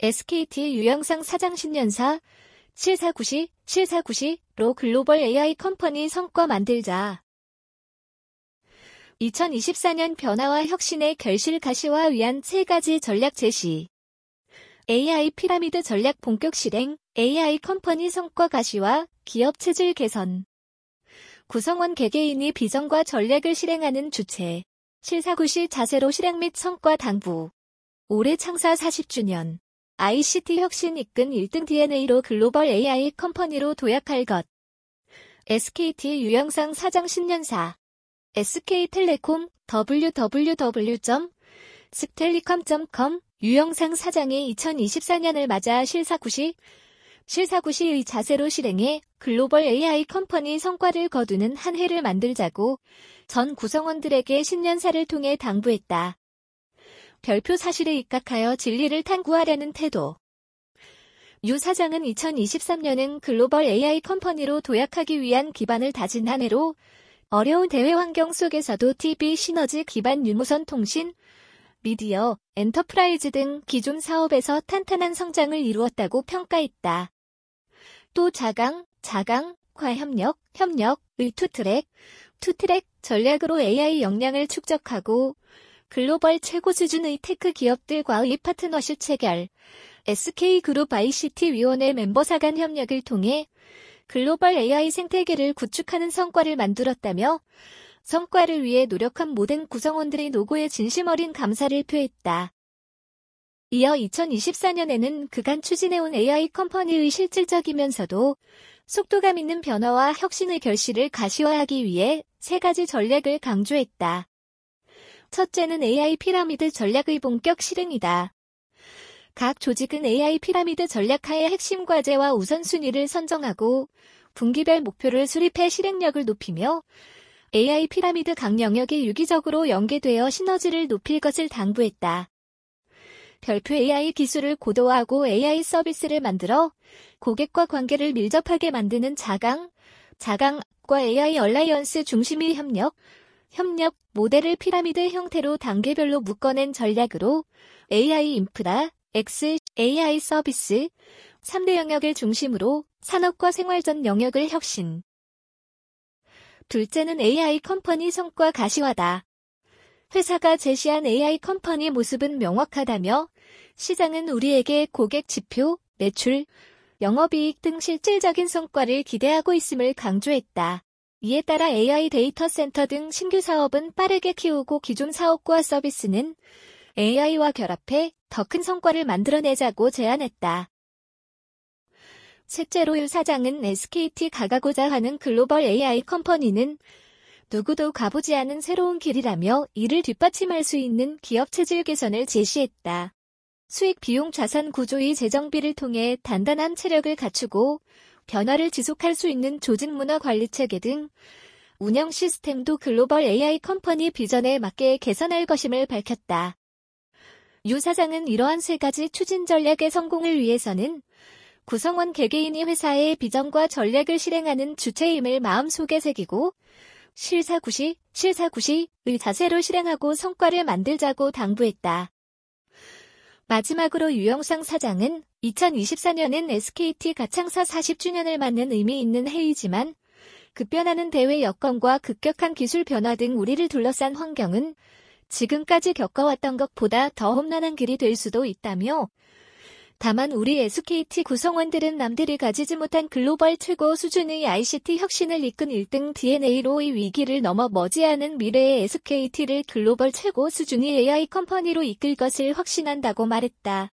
SKT 유영상 사장 신년사 실사구시로 글로벌 AI 컴퍼니 성과 만들자. 2024년 변화와 혁신의 결실 가시화 위한 3가지 전략 제시. AI 피라미드 전략 본격 실행, AI 컴퍼니 성과 가시화, 기업 체질 개선. 구성원 개개인이 비전과 전략을 실행하는 주체. 실사구시 자세로 실행 및 성과 당부. 올해 창사 40주년. ICT 혁신 이끈 1등 DNA로 글로벌 AI 컴퍼니로 도약할 것. SKT 유영상 사장 신년사. SK텔레콤 www.sktelecom.com 유영상 사장이 2024년을 맞아 실사구시의 자세로 실행해 글로벌 AI 컴퍼니 성과를 거두는 한 해를 만들자고 전 구성원들에게 신년사를 통해 당부했다. 별표 사실에 입각하여 진리를 탐구하려는 태도. 유 사장은 2023년은 글로벌 AI 컴퍼니로 도약하기 위한 기반을 다진 한 해로 어려운 대외 환경 속에서도 TV 시너지 기반 유무선 통신, 미디어, 엔터프라이즈 등 기존 사업에서 탄탄한 성장을 이루었다고 평가했다. 또 자강과 협력의 투트랙 전략으로 AI 역량을 축적하고 글로벌 최고 수준의 테크 기업들과의 파트너십 체결, SK그룹 ICT 위원회 멤버사 간 협력을 통해 글로벌 AI 생태계를 구축하는 성과를 만들었다며 성과를 위해 노력한 모든 구성원들의 노고에 진심 어린 감사를 표했다. 이어 2024년에는 그간 추진해온 AI 컴퍼니의 실질적이면서도 속도감 있는 변화와 혁신의 결실을 가시화하기 위해 3가지 전략을 강조했다. 첫째는 AI 피라미드 전략의 본격 실행이다. 각 조직은 AI 피라미드 전략하에 핵심 과제와 우선순위를 선정하고 분기별 목표를 수립해 실행력을 높이며 AI 피라미드 각 영역이 유기적으로 연계되어 시너지를 높일 것을 당부했다. 별표 AI 기술을 고도화하고 AI 서비스를 만들어 고객과 관계를 밀접하게 만드는 자강과 AI 얼라이언스 중심의 협력 모델을 피라미드 형태로 단계별로 묶어낸 전략으로 AI 인프라, AI 서비스, 3대 영역을 중심으로 산업과 생활 전 영역을 혁신. 둘째는 AI 컴퍼니 성과 가시화다. 회사가 제시한 AI 컴퍼니 모습은 명확하다며 시장은 우리에게 고객 지표, 매출, 영업이익 등 실질적인 성과를 기대하고 있음을 강조했다. 이에 따라 AI 데이터 센터 등 신규 사업은 빠르게 키우고 기존 사업과 서비스는 AI와 결합해 더 큰 성과를 만들어내자고 제안했다. 셋째로 유 사장은 SKT가 가고자 하는 글로벌 AI 컴퍼니는 누구도 가보지 않은 새로운 길이라며 이를 뒷받침할 수 있는 기업 체질 개선을 제시했다. 수익 비용 자산 구조의 재정비를 통해 단단한 체력을 갖추고 변화를 지속할 수 있는 조직 문화 관리 체계 등 운영 시스템도 글로벌 AI 컴퍼니 비전에 맞게 개선할 것임을 밝혔다. 유 사장은 이러한 3가지 추진 전략의 성공을 위해서는 구성원 개개인이 회사의 비전과 전략을 실행하는 주체임을 마음속에 새기고 실사구시의 자세로 실행하고 성과를 만들자고 당부했다. 마지막으로 유영상 사장은 2024년은 SKT가 창사 40주년을 맞는 의미 있는 해이지만 급변하는 대외 여건과 급격한 기술 변화 등 우리를 둘러싼 환경은 지금까지 겪어왔던 것보다 더 험난한 길이 될 수도 있다며 다만 우리 SKT 구성원들은 남들이 가지지 못한 글로벌 최고 수준의 ICT 혁신을 이끈 1등 DNA로의 위기를 넘어 머지않은 미래의 SKT를 글로벌 최고 수준의 AI 컴퍼니로 이끌 것을 확신한다고 말했다.